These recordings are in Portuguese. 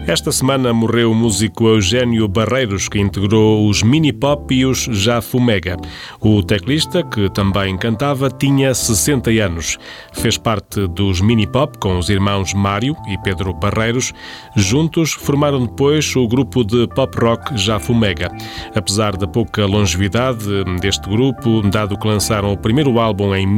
Esta semana morreu o músico Eugênio Barreiros, que integrou os Mini Pop e os Já Fumega. O teclista, que também cantava, tinha 60 anos. Fez parte dos Mini Pop com os irmãos Mário e Pedro Barreiros. Juntos formaram depois o grupo de pop rock Já Fumega. Apesar da pouca longevidade deste grupo, dado que lançaram o primeiro álbum em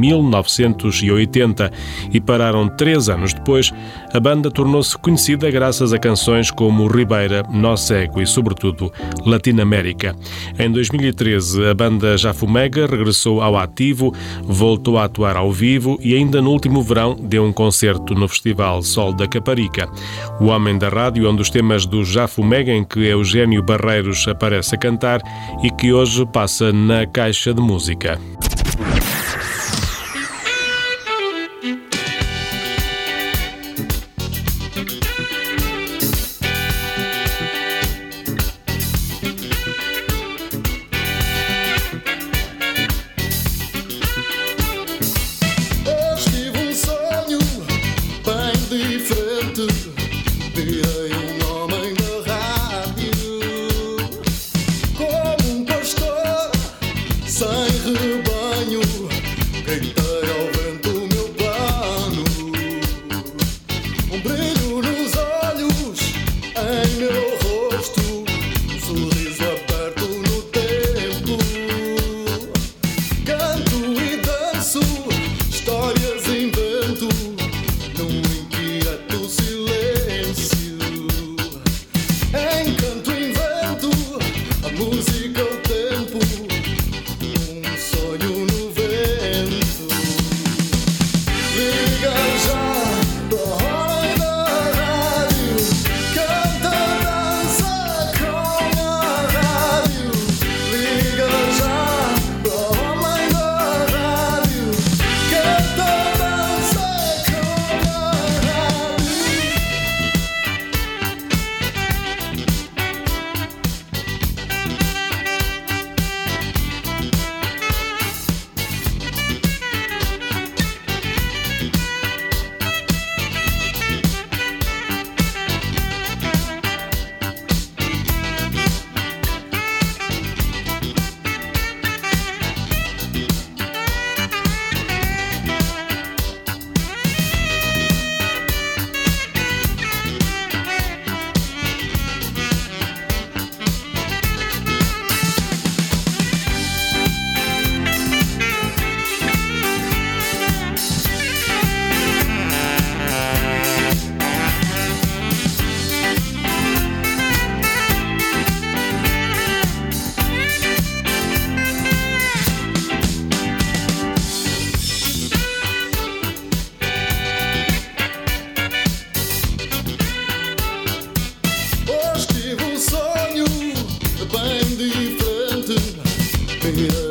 1980 e pararam 3 anos depois, a banda tornou-se conhecida graças a canções como Ribeira, Nó Cego e, sobretudo, Latinoamérica. Em 2013, a banda Já Fumega regressou ao ativo, voltou a atuar ao vivo e ainda no último verão deu um concerto no Festival Sol da Caparica. O Homem da Rádio é um dos temas do Já Fumega em que Eugênio Barreiros aparece a cantar e que hoje passa na Caixa de Música. Bem diferente.